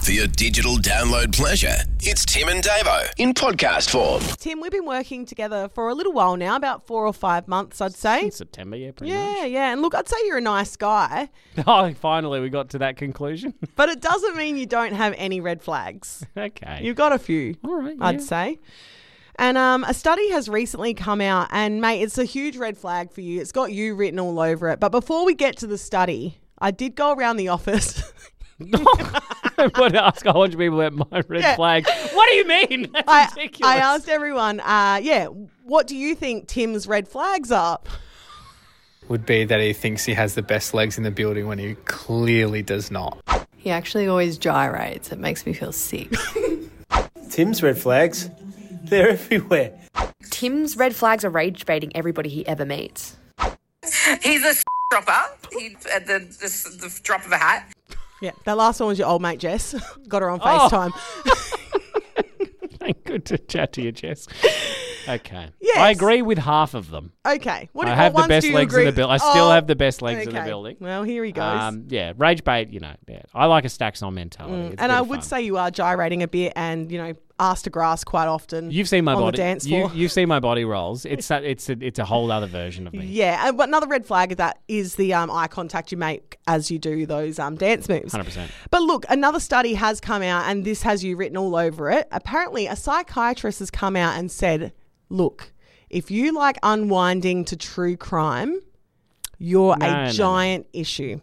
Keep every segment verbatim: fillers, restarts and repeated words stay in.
For your digital download pleasure, it's Tim and Davo in podcast form. Tim, we've been working together for a little while now, about four or five months, I'd say. Since September, yeah, pretty yeah, much. yeah. And look, I'd say you're a nice guy, Oh, finally we got to that conclusion. but it doesn't mean you don't have any red flags. Okay. You've got a few, All right, I'd yeah. say. And um, a study has recently come out, and mate, it's a huge red flag for you. It's got you written all over it. But before we get to the study, I did go around the office. What ask a hundred people about my red Yeah. flag? What do you mean? That's I, ridiculous. I asked everyone, uh, yeah, what do you think Tim's red flags are? Would be that he thinks he has the best legs in the building when he clearly does not. He actually always gyrates. It makes me feel sick. Tim's red flags, they're everywhere. Tim's red flags are rage baiting everybody he ever meets. He's a dropper. He at the, the the drop of a hat. Yeah, that last one was your old mate, Jess. Got her on Oh. FaceTime. Good to chat to you, Jess. Okay. Yes. I agree with half of them. Okay. What, I what have the ones best do you legs agree? in the building. I still Oh, have the best legs in the okay. building. Well, here he goes. Um, yeah, rage bait, you know, yeah. I like a stacks on mentality. It's a and bit I of would fun. say you are gyrating a bit and, you know, ass to grass quite often. You've seen my on body. the dance you, floor. you've seen my body rolls. It's a, it's a, it's a whole other version of me. Yeah, and but another red flag of that is the um, eye contact you make as you do those um, dance moves. one hundred percent. But look, another study has come out, and this has you written all over it. Apparently, a psychiatrist has come out and said, look, if you like unwinding to true crime, you're No, a no, no. giant issue.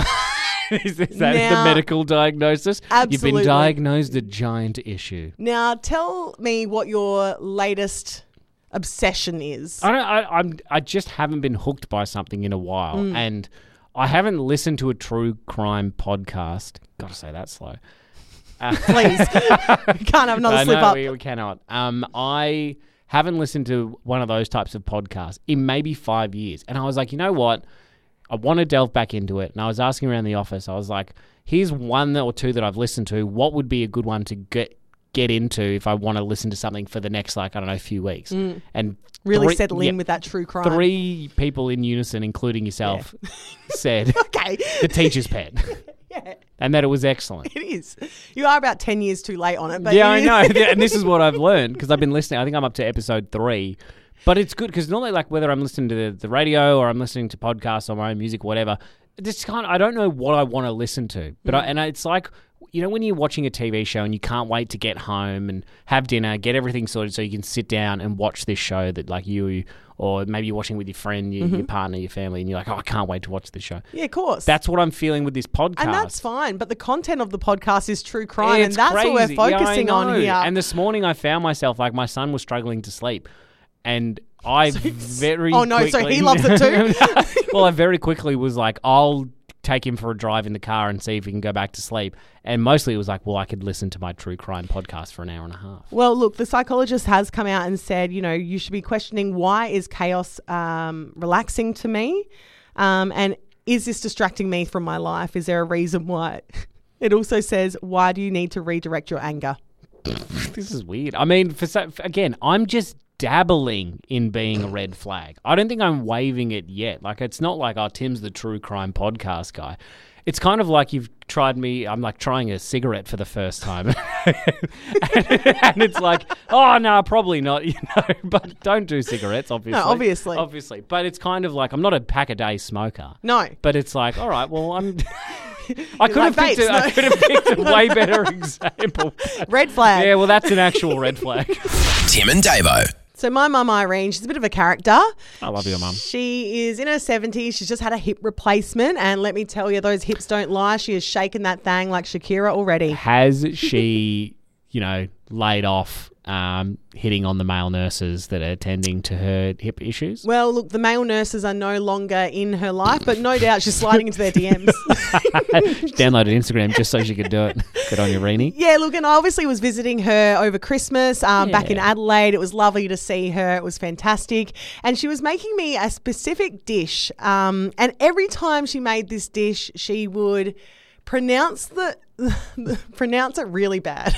is, is that Now- the medical diagnosis? You've Absolutely. been diagnosed a giant issue. Now, tell me what your latest obsession is. I don't. I, I'm. I just haven't been hooked by something in a while, Mm. and I haven't listened to a true crime podcast. Got to say that slow. Uh, Please. You can't have another I slip know, up. We, we cannot. Um, I haven't listened to one of those types of podcasts in maybe five years, and I was like, you know what? I want to delve back into it, and I was asking around the office. I was like, here's one or two that I've listened to. What would be a good one to get get into if I want to listen to something for the next, like, I don't know, few weeks? Mm. And Really three- settle in yeah, with that true crime. Three people in unison, including yourself, said Okay. The Teacher's Pet, Yeah, and that it was excellent. it is. You are about ten years too late on it. But Yeah, I you- know. Yeah, and this is what I've learned because I've been listening. I think I'm up to episode three. But it's good because normally, like, whether I'm listening to the, the radio or I'm listening to podcasts or my own music, whatever, just kind of, I don't know what I want to listen to. But I, and it's like, you know, when you're watching a T V show and you can't wait to get home and have dinner, get everything sorted so you can sit down and watch this show that, like, you, or maybe you're watching with your friend, your, your partner, your family, and you're like, oh, I can't wait to watch this show. Yeah, of course. That's what I'm feeling with this podcast. and that's fine. But the content of the podcast is true crime, and It's that's what we're crazy. Yeah, I focusing on know. here. And this morning I found myself, like, my son was struggling to sleep. And I very Oh, no, so quickly- he loves it too? Well, I very quickly was like, I'll take him for a drive in the car and see if he can go back to sleep. And mostly it was like, well, I could listen to my true crime podcast for an hour and a half. Well, look, the psychologist has come out and said, you know, you should be questioning, why is chaos um, relaxing to me? Um, and is this distracting me from my life? Is there a reason why? It also says, why do you need to redirect your anger? This is weird. I mean, for so, again, I'm just dabbling in being a red flag. I don't think I'm waving it yet. Like, it's not like, oh, Tim's the true crime podcast guy. It's kind of like you've tried me. I'm like trying a cigarette for the first time. and, and it's like, oh, no, probably not, you know, but don't do cigarettes, obviously. No, obviously. Obviously. But it's kind of like, I'm not a pack a day smoker. No. But it's like, all right, well, I'm... I could, like have picked vapes, a, I no? could have picked a way better example. Red flag. Yeah, well, that's an actual red flag. Tim and Davo. So my mum, Irene, she's a bit of a character. I love your mum. She is in her seventies. She's just had a hip replacement. And let me tell you, those hips don't lie. She has shaken that thing like Shakira already. Has she, you know, laid off um, hitting on the male nurses that are attending to her hip issues? Well, look, the male nurses are no longer in her life, but no doubt she's sliding into their D Ms. She downloaded Instagram just so she could do it. Good on you, Reenie. Yeah, look, and I obviously was visiting her over Christmas um, back in Yeah. Adelaide. It was lovely to see her. It was fantastic. And she was making me a specific dish. Um, and every time she made this dish, she would pronounce the, pronounce it really bad.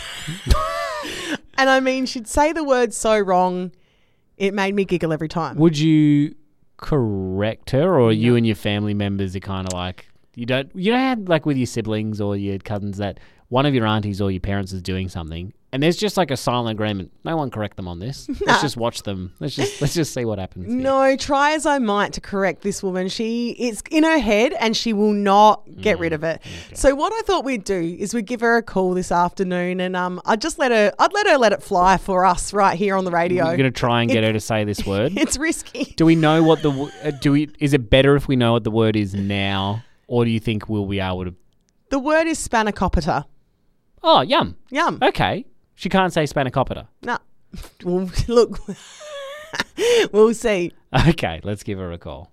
And I mean, she'd say the word so wrong, it made me giggle every time. Would you correct her, or you and your family members are kind of like, you don't, you don't have, like, with your siblings or your cousins that one of your aunties or your parents is doing something, and there's just like a silent agreement. No one correct them on this. Let's just watch them. Let's just let's just see what happens. here. No, try as I might to correct this woman. She it's in her head and she will not get rid of it. So what I thought we'd do is we'd give her a call this afternoon, and um, I'd just let her. I'd let her let it fly for us right here on the radio. You're gonna try and get It- her to say this word. It's risky. Do we know what the w- uh, do we? Is it better if we know what the word is now, or do you think we'll be able to? The word is spanakopita. Oh, yum. Yum. Okay, she can't say spanakopita. No. Well, look, we'll see. Okay, let's give her a call.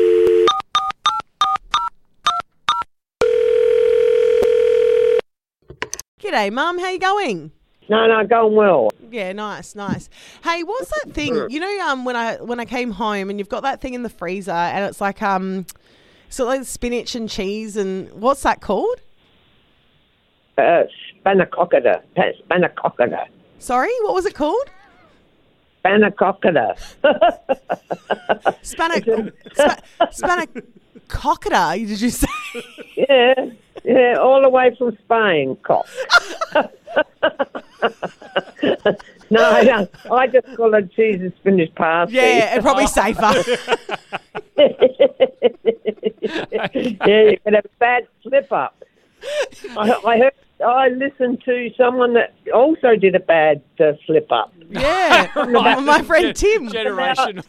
G'day, Mum. How you going? No, no, going well. Yeah, nice, nice. Hey, what's that thing? You know, um, when I when I came home and you've got that thing in the freezer and it's like um, so like spinach and cheese and what's that called? Uh, Spanakopita. Spanakopita. Sorry, what was it called? Spanakopita. Spanac spa, spanakopita. Did you say? Yeah, yeah, all the way from Spain, cop. No, I don't. I just call it cheese and spinach pasty. Yeah, it's probably safer. Yeah, you could have a bad slip up. I, I heard. I listened to someone that also did a bad uh, slip up. Yeah, my, my friend Tim. Generation.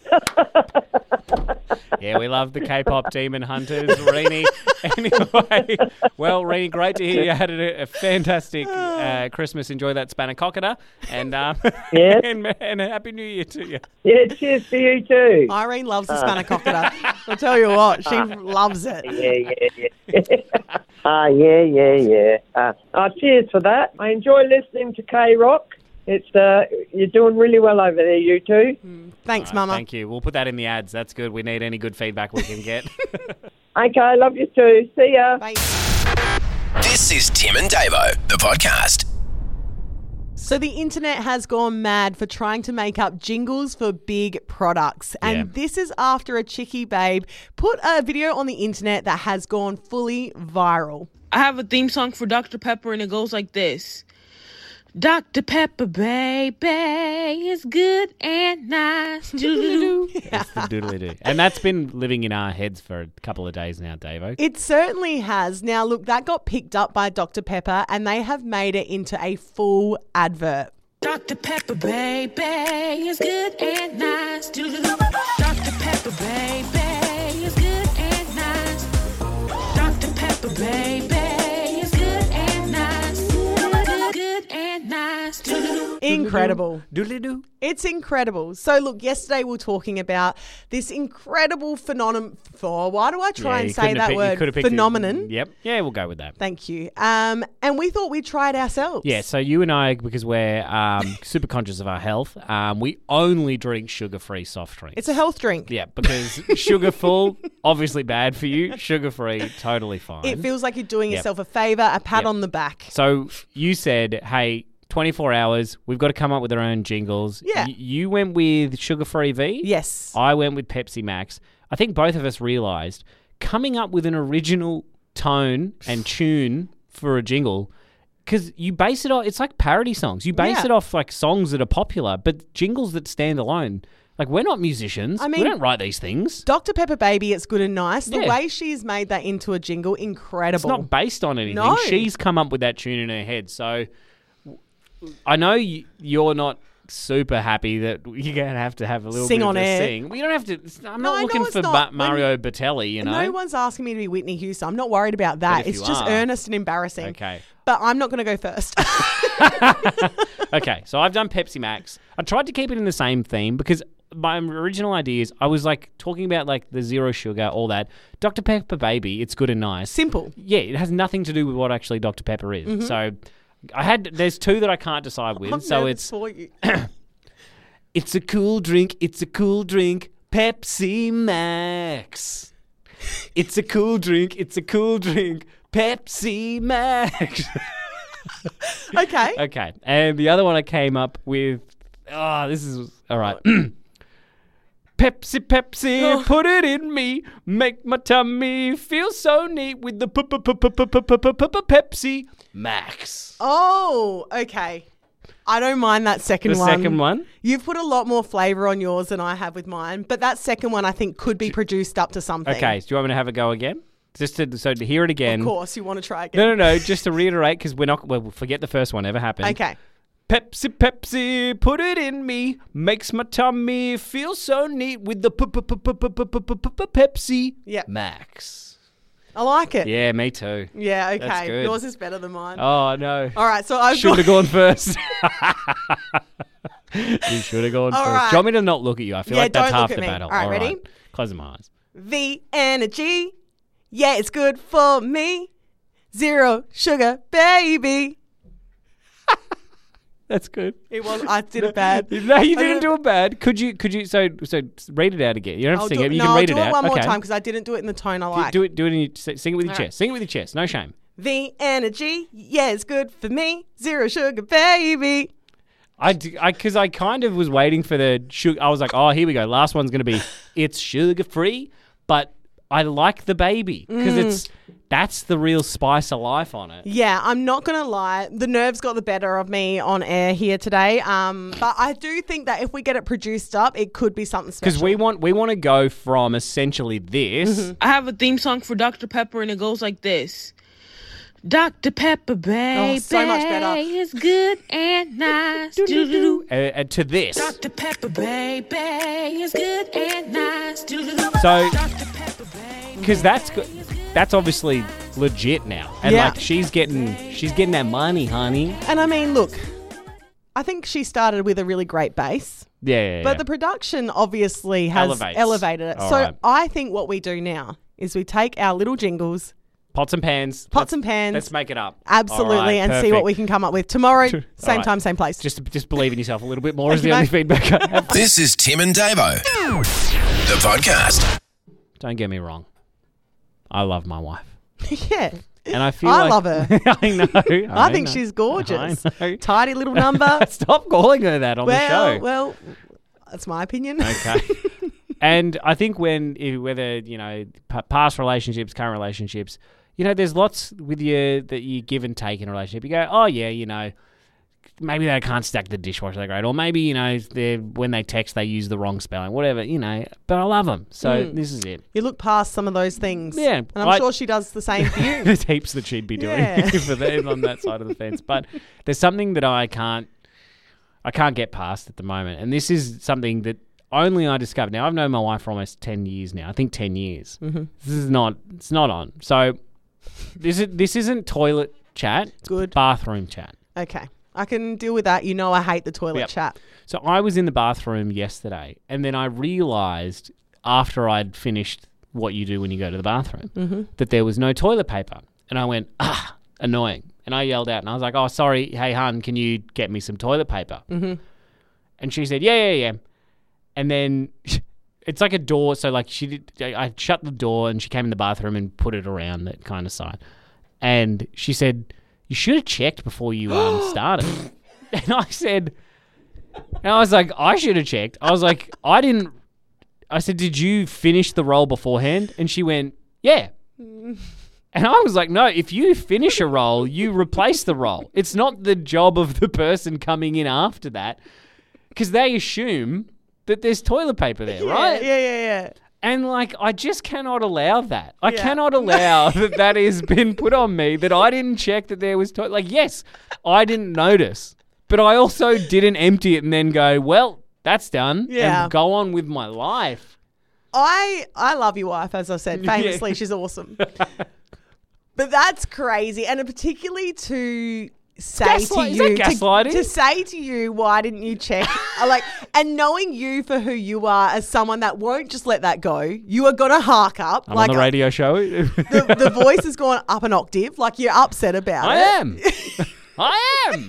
Yeah, we love the K-pop Demon Hunters, Reenie. Anyway, well, Reenie, great to hear you had a, a fantastic uh, Christmas. Enjoy that spanakopita, and um, Yes. and, and a happy New Year to you. Yeah, cheers to you too. Irene loves the spanakopita. I'll tell you what, she loves it. Yeah, yeah, yeah. Ah, yeah, yeah, yeah. Uh, oh, cheers for that. I enjoy listening to K-Rock. It's uh, you're doing really well over there, you two. Thanks, All right, Mama. Thank you. We'll put that in the ads. That's good. We need any good feedback we can get. Okay, love you too. See ya. Bye. This is Tim and Davo, the podcast. So the internet has gone mad for trying to make up jingles for big products. And Yeah. this is after a chickie babe put a video on the internet that has gone fully viral. I have a theme song for Doctor Pepper, and it goes like this. Doctor Pepper, baby, is good and nice. Doo-doo-doo. It's the doodly-doo. And that's been living in our heads for a couple of days now, Davo. It certainly has. Now, look, that got picked up by Doctor Pepper and they have made it into a full advert. Doctor Pepper, baby, is good and nice. Doo-doo-doo. Doctor Pepper, baby, is good and nice. Doctor Pepper, baby, is good and nice. Good, good and nice. Doo-doo-doo. Incredible. Doodly-doo. It's incredible. So, look, yesterday we were talking about this incredible phenomenon. For why do I try Yeah, and you say couldn't have that picked- you word? could have picked it- Phenomenon. Yep. Yeah, we'll go with that. Thank you. Um, and we thought we'd try it ourselves. Yeah, so you and I, because we're um, super conscious of our health, um, we only drink sugar-free soft drinks. It's a health drink. Yeah, because sugar-full, obviously bad for you. Sugar-free, totally fine. It feels like you're doing Yep. yourself a favour, a pat Yep. on the back. So you said, hey, twenty-four hours, we've got to come up with our own jingles. Yeah. Y- you went with Sugar-Free V. Yes. I went with Pepsi Max. I think both of us realised coming up with an original tone and tune for a jingle, because you base it off, it's like parody songs. You base Yeah. it off like songs that are popular, but jingles that stand alone. Like, we're not musicians. I mean- we don't write these things. Doctor Pepper Baby, it's good and nice. The Yeah. way she's made that into a jingle, incredible. It's not based on anything. No. She's come up with that tune in her head. So I know you, you're not super happy that you're going to have to have a little Sing bit on of a air. sing. Well, you don't have to. it's- I'm No, not I know looking it's for not. Ma- Mario Battelli, you know. No one's asking me to be Whitney Houston. I'm not worried about that. But if It's you just are- earnest and embarrassing. Okay. But I'm not going to go first. Okay, so I've done Pepsi Max. I tried to keep it in the same theme because my original ideas, I was like talking about like the zero sugar, all that. Doctor Pepper Baby, it's good and nice. Simple. Yeah, it has nothing to do with what actually Doctor Pepper is. Mm-hmm. So I had, there's two that I can't decide with. I'm so nervous it's, for you. it's a cool drink, it's a cool drink, Pepsi Max. It's a cool drink, it's a cool drink, Pepsi Max. Okay. Okay, and the other one I came up with, oh, this is, all right. Pepsi, Pepsi, put it in me, make my tummy feel so neat with the Pepsi Max. Oh, okay. I don't mind that second The one. second one? You've put a lot more flavour on yours than I have with mine, but that second one I think could be produced up to something. Okay, do you want me to have a go again? Just to so to hear it again. Of course, you want to try again. No, no, no. Just to reiterate, because we're not. Well, we'll forget the first one ever happened. Okay. Pepsi, Pepsi, put it in me, makes my tummy feel so neat with the Pepsi Yep. Max. I like it. Yeah, me too. Yeah, okay. That's good. Yours is better than mine. Oh no. All right, so I've Should got... have gone first. You should have gone All first. right. Do you want me to not look at you? I feel Yeah, like that's don't half look the at me. battle. All right, ready? Closing my eyes. The energy. Yeah, it's good for me. Zero sugar, baby. That's good. It was. I did it bad. No, you I didn't do it bad. Could you? Could you? So, so read it out again. You don't have I'll to sing do it. You no, can I'll read do it, it out. one more Okay. time because I didn't do it in the tone I Do- like. Do it. Do it. In your, sing it with your All chest. right. Sing it with your chest. No shame. The energy. Yeah, it's good for me. Zero sugar, baby. I, because I, kind of was waiting for the sugar. I was like, oh, here we go. Last one's going to be, it's sugar free, but I like the baby because Mm. it's that's the real spice of life on it. Yeah, I'm not going to lie. The nerves got the better of me on air here today. Um, but I do think that if we get it produced up, it could be something special. Because we want we want to go from essentially this. Mm-hmm. I have a theme song for Doctor Pepper, and it goes like this. Doctor Pepper, baby, Oh, so much better. is good and nice. Doo-doo-doo. Uh, uh, to this. Doctor Pepper, baby, is good and nice. Doo-doo-doo. So, Doctor Pepper, baby, because that's go- that's obviously legit now, and Yeah. like she's getting she's getting that money, honey. And I mean, look, I think she started with a really great base. Yeah, yeah, yeah. But the production obviously has Elevates. elevated it. All so right. I think what we do now is we take our little jingles, pots and pans. pots Let's- and pans, Let's make it up. absolutely, All right, and see what perfect. we can come up with tomorrow, All same right. time, same place. Just just believe in yourself a little bit more Thank is the you, only mate. feedback I have. This is Tim and Davo, the podcast. Don't get me wrong. I love my wife. yeah. And I feel I like... love her. I know. I, I think know. she's gorgeous. I know. Tidy little number. Stop calling her that on well, the show. well, that's my opinion. Okay. And I think when, if- whether, you know, p- past relationships, current relationships, you know, there's lots with you that you give and take in a relationship. You go, oh, yeah, you know, maybe they can't stack the dishwasher that great. Or maybe, you know, they when they text, they use the wrong spelling, whatever, you know. But I love them. So Mm. this is it. You look past some of those things. Yeah, And I'm I- sure she does the same for you. There's heaps that she'd be doing Yeah. for them on that side of the fence. But there's something that I can't, I can't get past at the moment. And this is something that only I discovered. Now, I've known my wife for almost ten years now. I think ten years. Mhm. This is not, it's not on. So this, is, this isn't toilet chat. It's Good. bathroom chat. Okay. I can deal with that. You know I hate the toilet Yep. chat. So I was in the bathroom yesterday, and then I realised after I'd finished what you do when you go to the bathroom Mhm. that there was no toilet paper. And I went, ah, annoying. And I yelled out, and I was like, oh, sorry, hey, hun, can you get me some toilet paper? Mm-hmm. And she said, yeah, yeah, yeah. And then it's like a door. So, like, she did, I I shut the door, and she came in the bathroom and put it around that kind of side. And she said, you should have checked before you um, started. And I said, and I was like, I should have checked. I was like, I didn't. I said, did you finish the roll beforehand? And she went, yeah. And I was like, no, if you finish a roll, you replace the roll. It's not the job of the person coming in after that, because they assume that there's toilet paper there, right? Yeah, yeah, yeah. And, like, I just cannot allow that. I Yeah. cannot allow that that has been put on me, that I didn't check that there was toilet. Like, yes, I didn't notice, but I also didn't empty it and then go, well, that's done, Yeah. and go on with my life. I I love your wife, as I said. Famously, Yeah. she's awesome. But that's crazy. And particularly to say Gaslight- to is you that gaslighting? To, to say to you, why didn't you check? I like and knowing you for who you are as someone that won't just let that go, you are gonna hark up. I'm like on the radio show. the, the voice has gone up an octave, like you're upset about I it. am. I am.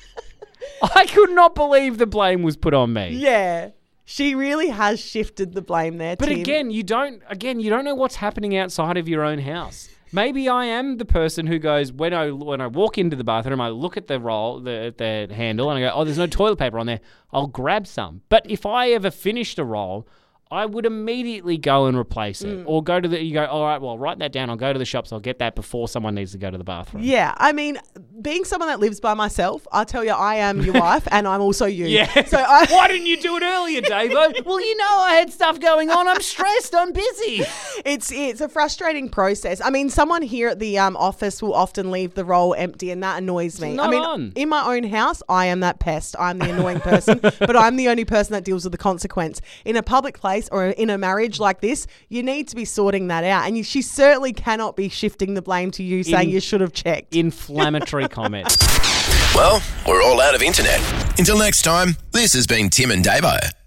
I could not believe the blame was put on me. Yeah. She really has shifted the blame there, But Tim. again, you don't. Again, you don't know what's happening outside of your own house. Maybe I am the person who goes when I when I walk into the bathroom, I look at the roll, the the handle, and I go, "Oh, there's no toilet paper on there. I'll grab some." But if I ever finished a roll, I would immediately go and replace it. Mm. Or go to the, you go, all right, well, write that down. I'll go to the shops. I'll get that before someone needs to go to the bathroom. Yeah, I mean, being someone that lives by myself, I'll tell you, I am your wife and I'm also you. Yeah. So I, Why didn't you do it earlier, Davo? Well, you know, I had stuff going on. I'm stressed. I'm busy. It's it's a frustrating process. I mean, someone here at the um, office will often leave the roll empty, and that annoys me. It's I not mean, on. in my own house, I am that pest. I'm the annoying person, but I'm the only person that deals with the consequence. In a public place or in a marriage like this, you need to be sorting that out, and you, she certainly cannot be shifting the blame to you, saying In- you should have checked. Inflammatory comment. Well, we're all out of internet. Until next time, this has been Tim and Davo.